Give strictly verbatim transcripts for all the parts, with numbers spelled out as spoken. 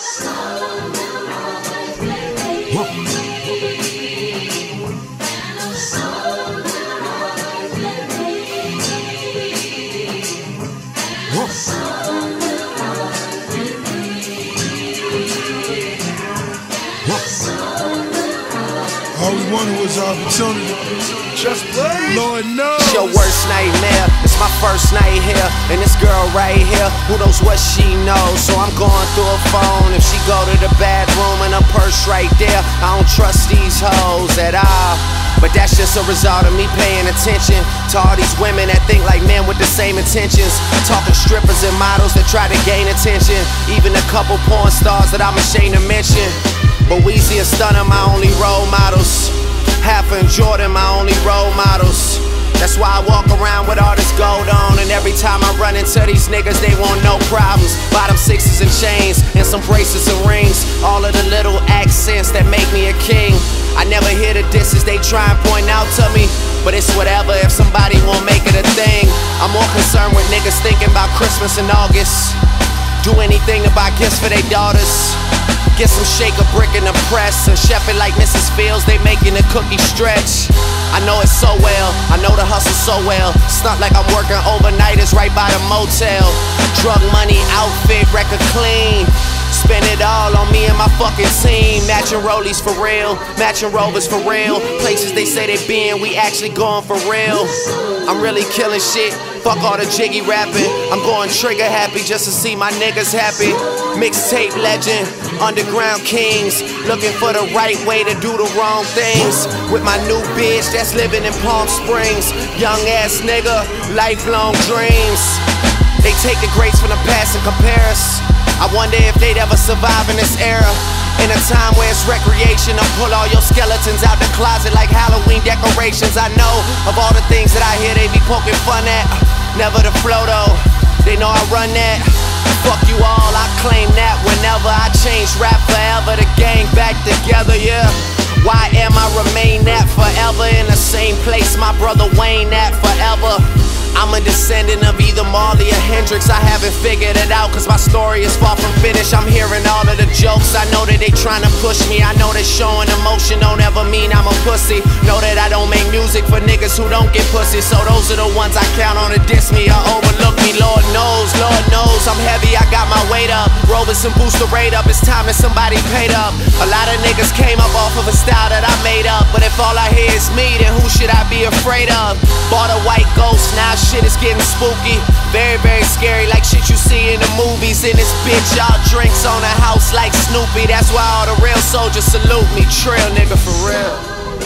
All we wanted was opportunity. Just play. Lord knows. It's your worst nightmare. It's my first night here. And this girl right here, who knows what she knows? So I'm going through her phone. If she go to the bathroom and her purse right there, I don't trust these hoes at all. But that's just a result of me paying attention to all these women that think like men with the same intentions. Talking strippers and models that try to gain attention. Even a couple porn stars that I'm ashamed to mention. But Weezy and Stunner my only role models. Halfa and Jordan my only role models. That's why I walk around with all this gold on. And every time I run into these niggas, they want no problems. Bottom sixes and chains, and some bracelets and rings. All of the little accents that make me a king. I never hear the disses they try and point out to me. But it's whatever if somebody won't make it a thing. I'm more concerned with niggas thinking about Christmas in August. Do anything to buy gifts for their daughters. Get some shake a brick in the press and chef it like Missus Fields, they making the cookie stretch. I know it so well, I know the hustle so well. It's not like I'm working overnighters right by the motel. Drug money, outfit, record clean. Spend it all on me and my fucking team. Matching rollies for real, matching rovers for real. Places they say they been, we actually going for real. I'm really killing shit, fuck all the jiggy rapping. I'm going trigger happy just to see my niggas happy. Mixtape legend, underground kings. Looking for the right way to do the wrong things. With my new bitch that's living in Palm Springs. Young ass nigga, lifelong dreams. They take the greats from the past and compare us. I wonder if they'd ever survive in this era. In a time where it's recreation, I pull all your skeletons out the closet like Halloween decorations. I know of all the things that I hear they be poking fun at. Never the flow though, they know I run that. Fuck you all, I claim that whenever I change rap forever, the gang back together, yeah. Why am I remain that forever in the same place my brother Wayne at forever? I'm a descendant of either Marley or Hendrix. I haven't figured it out cause my story is far from finished. I'm hearing all of the jokes, I know that they trying to push me. I know that showing emotion don't ever mean I'm a pussy. Know that I don't make music for niggas who don't get pussy. So those are the ones I count on to diss me or overlook me. Lord knows, Lord knows I'm heavy, I got my weight up. Robinson boost the rate up, it's time that somebody paid up. A lot of niggas came up off of a style that I made up. But if all I hear is me, then who should I be afraid of? Bought a white ghost, now shit is getting spooky. Very, very scary, like shit you see in the movies. In this bitch, y'all drinks on a house like Snoopy. That's why all the real soldiers salute me. Trill nigga for real.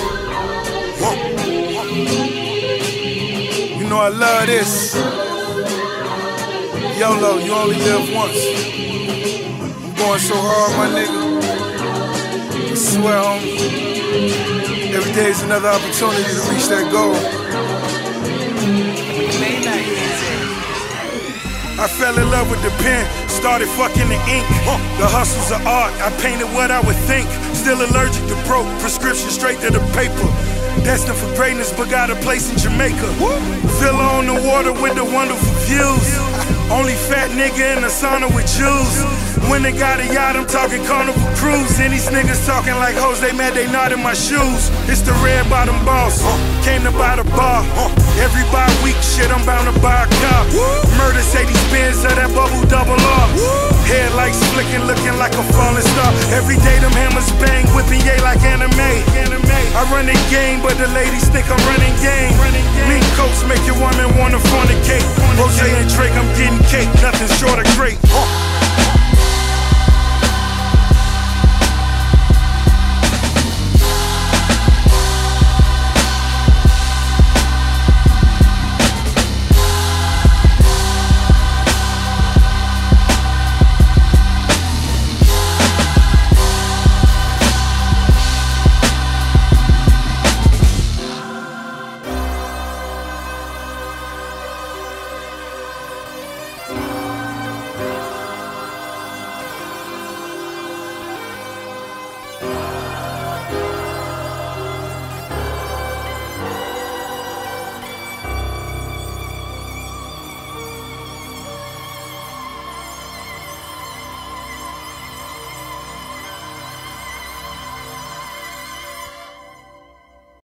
You know I love this. YOLO, you only live once. I'm going so hard, my nigga. I swear, homie. Every day is another opportunity to reach that goal. I fell in love with the pen, started fucking the ink. The hustle's of art, I painted what I would think. Still allergic to broke, prescription straight to the paper. Destined for greatness, but got a place in Jamaica. Villa on the water with the wonderful views. Only fat nigga in the sauna with Jews. When they got a yacht, I'm talking Carnival Cruise. And these niggas talking like hoes, they mad they not in my shoes. It's the red bottom boss, came to buy the bar. Every bi week shit, I'm bound to buy a car. Murder say these bins of that bubble double R. Headlights flicking, looking like a falling star. Every day them hammers bang, whipping yay like anime. I run the game, but the ladies think I'm running game. Mink coats make your woman wanna fornicate. Rose and Drake, I'm getting cake.